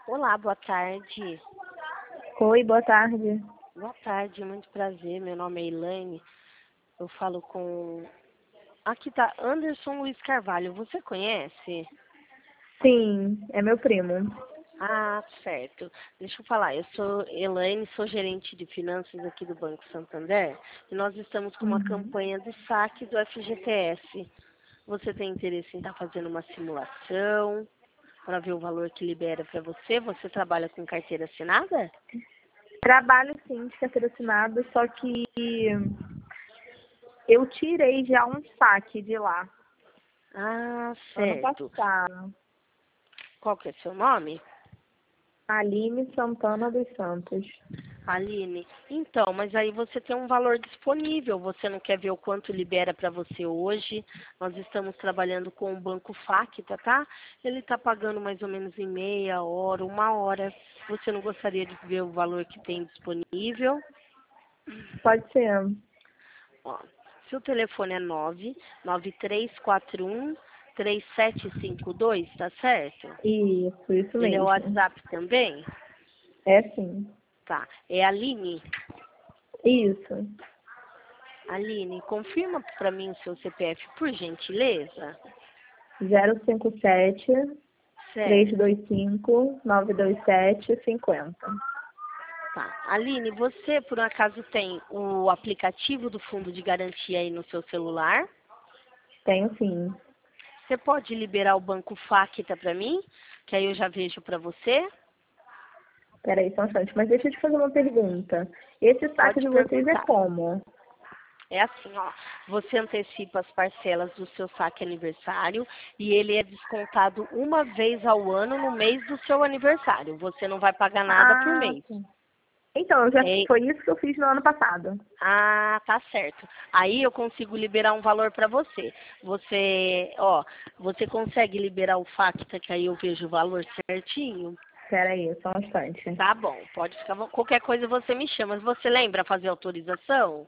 Olá, boa tarde. Oi, boa tarde. Boa tarde, muito prazer. Meu nome é Elaine. Eu falo com... Aqui tá Anderson Luiz Carvalho. Você conhece? Sim, é meu primo. Ah, certo. Deixa eu falar. Eu sou Elaine, sou gerente de finanças aqui do Banco Santander. E nós estamos com uma campanha de saque do FGTS. Você tem interesse em estar fazendo uma simulação para ver o valor que libera para você? Você trabalha com carteira assinada? Trabalho sim de carteira assinada, só que eu tirei já um saque de lá, Ah, ano certo. passado. Qual que é seu nome? Aline Santana dos Santos. Aline, então, mas aí você tem um valor disponível, você não quer ver o quanto libera para você hoje? Nós estamos trabalhando com o Banco Facta, tá? Ele está pagando mais ou menos em meia hora, uma hora. Você não gostaria de ver o valor que tem disponível? Pode ser. Ó, seu telefone é 993413752, tá certo? Isso Ele é o mesmo. WhatsApp também? É sim. Tá. É a Aline. Isso. Aline, confirma para mim o seu CPF, por gentileza. 057 Certo. 325 927 50. Tá. Aline, você por um acaso tem o aplicativo do Fundo de Garantia aí no seu celular? Tenho sim. Você pode liberar o Banco Facta para mim? Que aí eu já vejo para você? Peraí, só um instante. Mas deixa eu te fazer uma pergunta. Esse saque Pode de vocês é perguntar. como? É assim, ó, você antecipa as parcelas do seu saque aniversário e ele é descontado uma vez ao ano no mês do seu aniversário. Você não vai pagar nada por Ah, mês. sim. Então, É, foi isso que eu fiz no ano passado. ah, tá certo. Aí eu consigo liberar um valor para você. Você consegue liberar o Facta, que aí eu vejo o valor certinho? Peraí, só um instante. Tá bom, pode ficar. Qualquer coisa você me chama. Você lembra fazer autorização?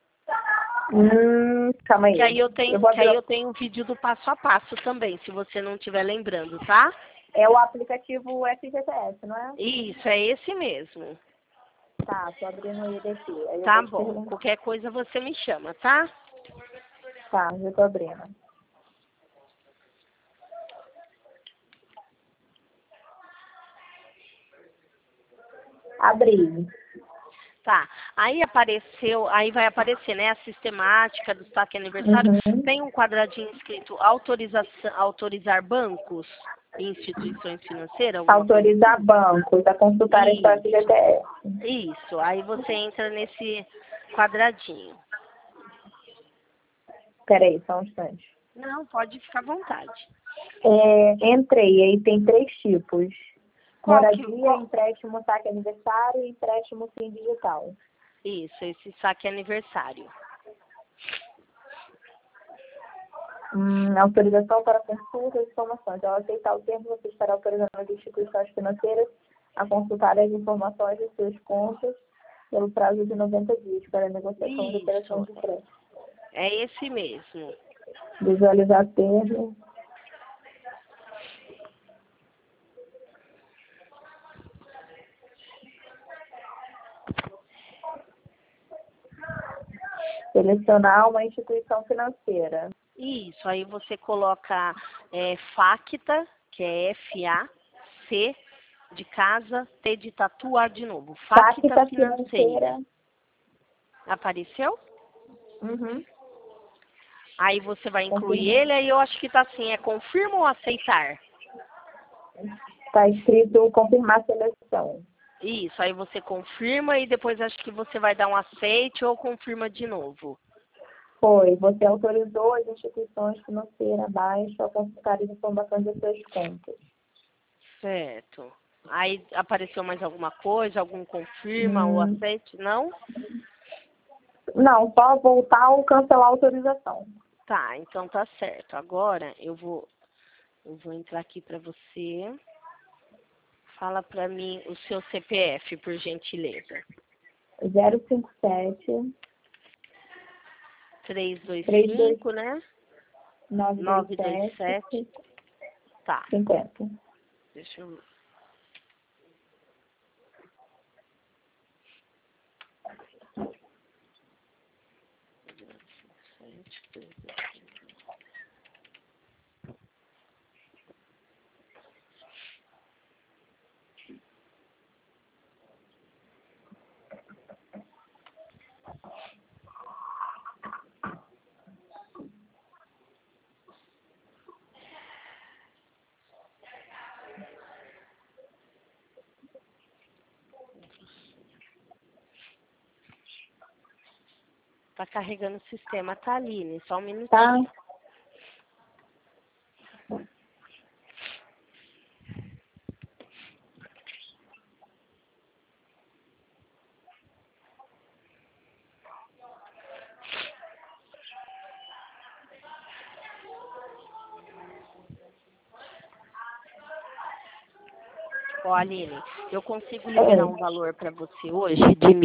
Calma Que aí. aí eu Eu tenho, vou que abrir. aí eu tenho um vídeo do passo a passo também, se você não estiver lembrando, tá? É o aplicativo FGTS, não é? Isso, é esse mesmo. Tá, tô abrindo ele aqui. Aí eu Tá vou te bom. perguntar. Qualquer coisa você me chama, tá? Tá, já tô abrindo. Abri. Tá. Aí vai aparecer, né, a sistemática do saque aniversário. Uhum. Tem um quadradinho escrito autorização, autorizar bancos e instituições financeiras, alguma coisa Autorizar assim? bancos a consultarem com o Isso. FGTS. Isso. Aí você entra nesse quadradinho. Peraí, só um instante. Não, pode ficar à vontade. Entrei, aí tem 3 tipos. Qual que, Moradia, qual, empréstimo saque aniversário e empréstimo sim digital. Isso, esse saque aniversário. Autorização para consulta e informações. Ao aceitar o termo, você estará autorizando as instituições financeiras a consultar as informações de suas contas pelo prazo de 90 dias para a negociação de operações Isso, de crédito. é esse mesmo. Visualizar termo. Selecionar uma instituição financeira. Isso, aí você coloca Facta, que é F-A-C, de casa, T de tatu, A de novo. Facta Facta Financeira. financeira. Apareceu? Uhum. Aí você vai incluir Confirmar. ele, aí eu acho que tá assim, é confirma ou aceitar? Está escrito confirmar seleção. Isso, aí você confirma e depois acho que você vai dar um aceite ou confirma de novo. Foi. Você autorizou as instituições financeiras abaixo a consultar as informações das suas contas. Certo. Aí apareceu mais alguma coisa, algum confirma ou Hum, aceite? Não? não, só voltar ou cancelar a autorização. Tá, então tá certo. Agora eu vou entrar aqui para você. Fala para mim o seu CPF, por gentileza. 057 32 325, né? 927 927. Tá, 50. deixa eu Tá carregando o sistema, tá, Aline? Só um minutinho. Tá? Ó, Aline, eu consigo liberar um valor para você hoje de R$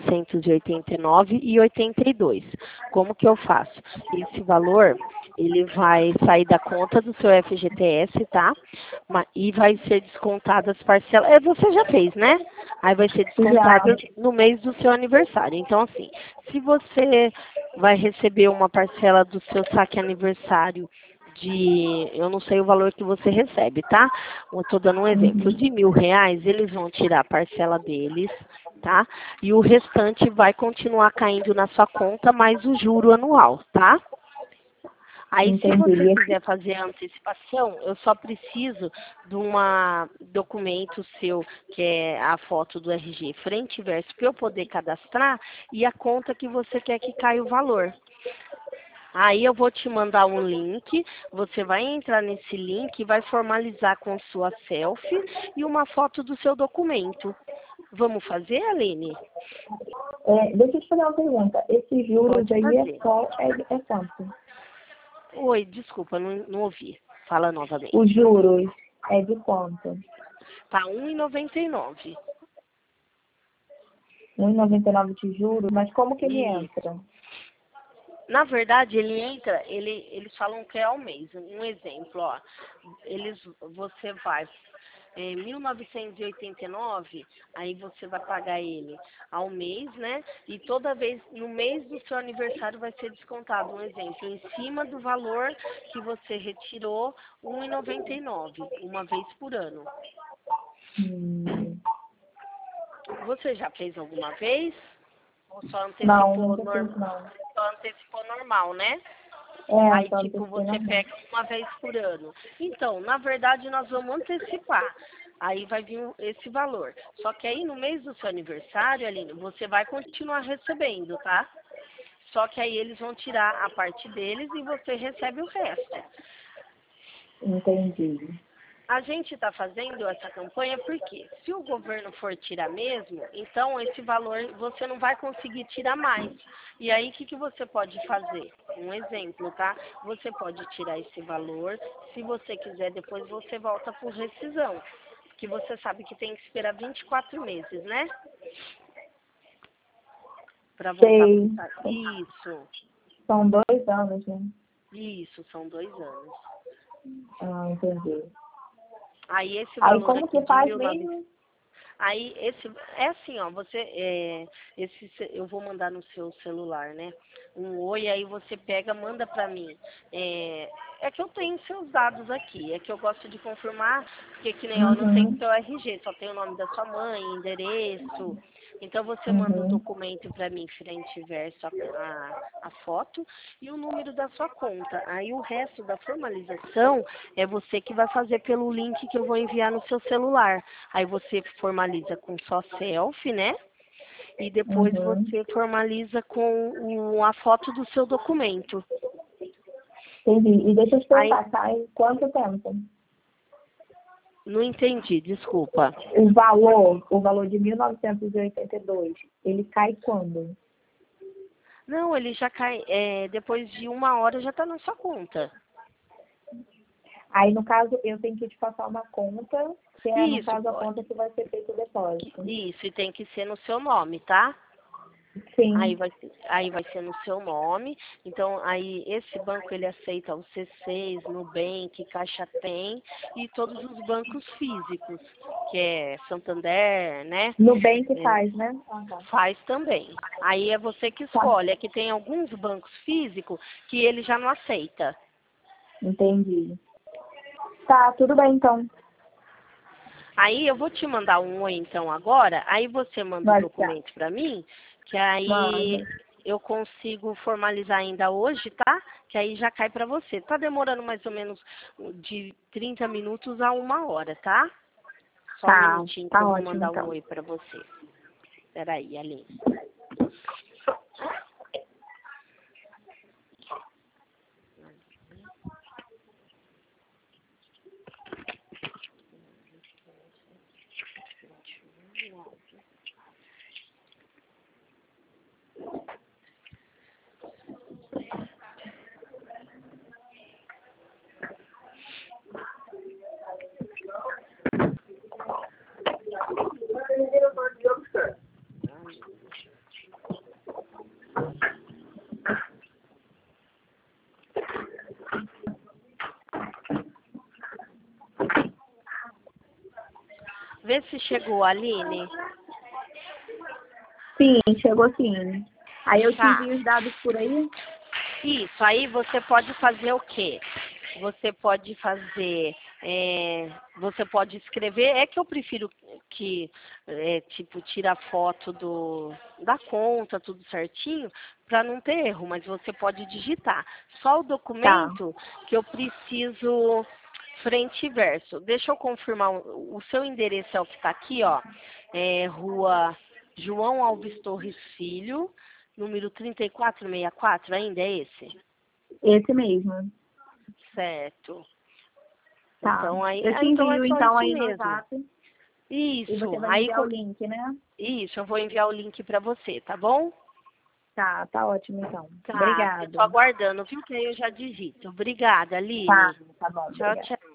1.989,82. Como que eu faço? Esse valor, ele vai sair da conta do seu FGTS, tá? E vai ser descontado as parcelas. Você já fez, né? Aí vai ser descontado no mês do seu aniversário. Então, assim, se você vai receber uma parcela do seu saque aniversário eu não sei o valor que você recebe, tá? Eu estou dando um exemplo, de R$ 1.000, eles vão tirar a parcela deles, tá? E o restante vai continuar caindo na sua conta, mais o juro anual, tá? Aí, se você quiser fazer a antecipação, eu só preciso de um documento seu, que é a foto do RG, frente e verso, para eu poder cadastrar, e a conta que você quer que caia o valor. Aí eu vou te mandar um link, você vai entrar nesse link e vai formalizar com sua selfie e uma foto do seu documento. Vamos fazer, Aline? Deixa eu te fazer uma pergunta. Esses juros aí é quanto? Oi, desculpa, não ouvi. Fala novamente. Os juros é de quanto? Tá R$ 1,99. R$ 1,99 de juros, mas como que ele entra? Na verdade, eles falam que é ao mês. Um exemplo, ó, você vai, 1.989, aí você vai pagar ele ao mês, né? E toda vez, no mês do seu aniversário vai ser descontado, um exemplo, em cima do valor que você retirou, R$ 1,99, uma vez por ano. Você já fez alguma vez? Ou só antecipou normal? Só antecipou normal, né? Aí, tipo, você pega uma vez por ano. Então, na verdade, nós vamos antecipar. Aí vai vir esse valor. Só que aí, no mês do seu aniversário, Aline, você vai continuar recebendo, tá? Só que aí eles vão tirar a parte deles e você recebe o resto. Entendi. A gente está fazendo essa campanha porque se o governo for tirar mesmo, então esse valor você não vai conseguir tirar mais. E aí o que você pode fazer? Um exemplo, tá? Você pode tirar esse valor, se você quiser depois você volta por rescisão. Que você sabe que tem que esperar 24 meses, né? Para voltar para Isso. São 2 anos, né? Isso, são 2 anos. Ah, entendi. Aí esse valor aí como aqui que faz mesmo? Aí é assim, ó, eu vou mandar no seu celular, né? Um oi, aí você pega, manda pra mim. É que eu tenho seus dados aqui, é que eu gosto de confirmar, porque que nem eu não tenho seu RG, só tem o nome da sua mãe, endereço. Então você manda o documento para mim, frente e verso, a foto e o número da sua conta. Aí o resto da formalização é você que vai fazer pelo link que eu vou enviar no seu celular. Aí você formaliza com só selfie, né? E depois você formaliza com a foto do seu documento. Entendi. E deixa eu te perguntar, cai quanto tempo? Não entendi, desculpa. O valor de 1.982, ele cai quando? Não, ele já cai, depois de 1 hora já está na sua conta. Aí, no caso, eu tenho que te passar uma conta, que é, no caso, a conta que vai ser feito o depósito. Isso, e tem que ser no seu nome, tá? Sim. Aí vai ser no seu nome. Então, aí esse banco ele aceita o C6, Nubank, Caixa Tem e todos os bancos físicos, que é Santander, né? Nubank É, faz, né? faz também. Aí é você que escolhe. É que tem alguns bancos físicos que ele já não aceita. Entendi. Tá, tudo bem então. Aí eu vou te mandar um oi então agora, aí você manda o Vai ficar. documento para mim, que aí Manda. eu consigo formalizar ainda hoje, tá? Que aí já cai para você. Tá demorando mais ou menos de 30 minutos a 1 hora, tá? Só um Tá, minutinho que tá eu vou ótimo mandar um então. oi para você. Peraí, Aline. Vê se chegou, Aline. Sim, chegou sim. Aí eu te Tá. envio os dados por aí? Isso, aí você pode fazer o quê? Você pode fazer, você pode escrever, é que eu prefiro que, tipo, tira foto da conta, tudo certinho, para não ter erro, mas você pode digitar. Só o Tá. documento que eu preciso frente e verso. Deixa eu confirmar, o seu endereço é o que está aqui, ó, Rua João Alves Torres Filho, número 3464, ainda é esse? Esse mesmo. Certo. Tá. Eu te Então é envio só então isso aí no mesmo. WhatsApp e você Isso. vai me enviar o link, né? Isso, eu vou enviar o link para você, tá bom? Tá, tá ótimo então. Tá, eu tô Obrigada. aguardando, viu? Que aí eu já digito. Obrigada, Tá, Aline. tá bom, Tchau, obrigada. tchau.